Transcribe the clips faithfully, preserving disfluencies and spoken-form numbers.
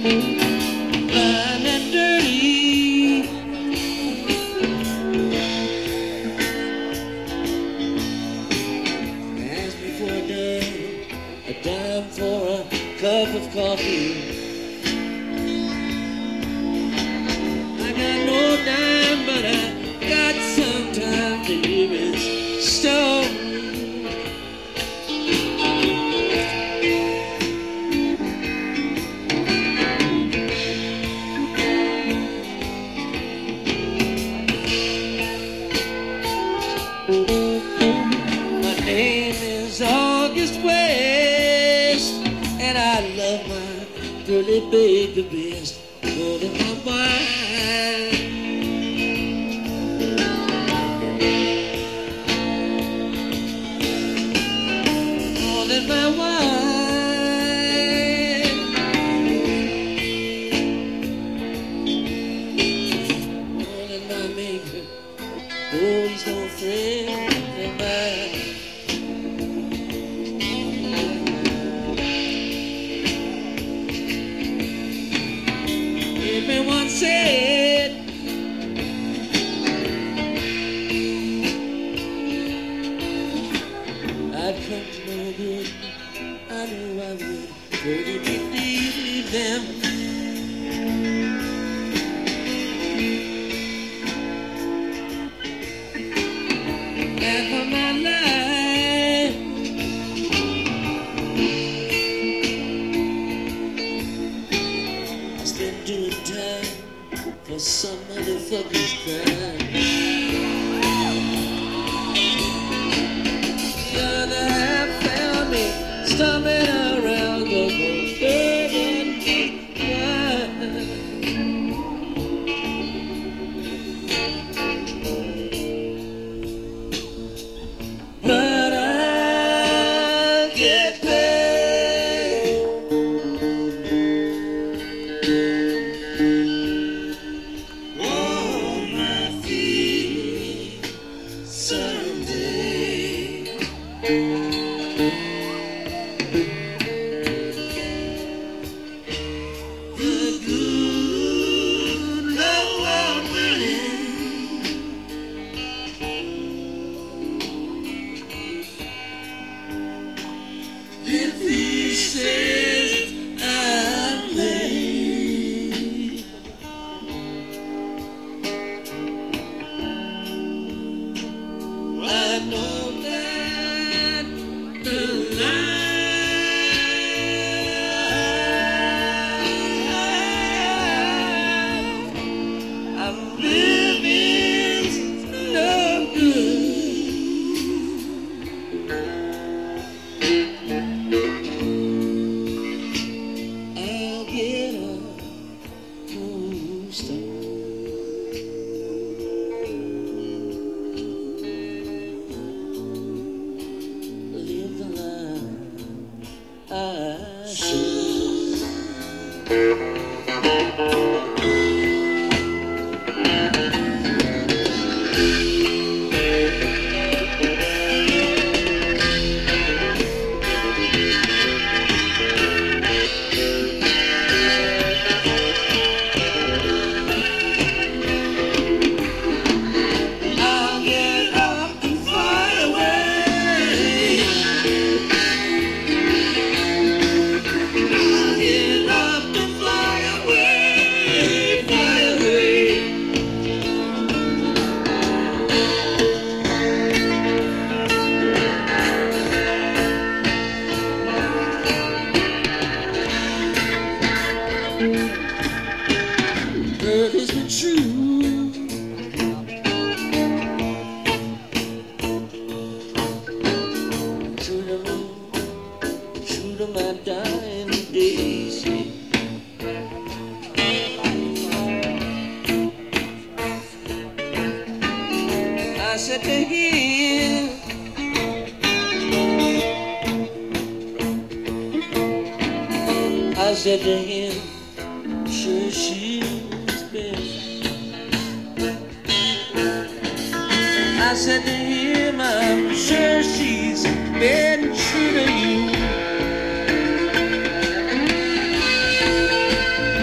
blind and dirty. Ask me for a dime, a dime for a cup of coffee. I got no dime, but I got some time to hear his story. My name is August West, and I love my pretty baby best more than my wife. More than my wife. More than my maker. Oh, he's no friend of mine. Everyone said I'd come to no good. I knew I would, but it didn't leave them. And for my life, I spent doing time for some motherfucker's crime. The other half found me stumbling around the forbidden line. But I'll get paid. On my feet someday. The good Lord willing. If he says I'm late, I know that the life I'm living's no good. I'll get a cold start. Live the life I should. I'll get up and fly away. I'll get up and fly away, fly away. But is it true? True to me, true to my dying days. I said to him, I said to him, sure she's best. I said to him, I'm sure she's been true to you.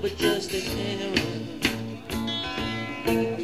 but just to hang around.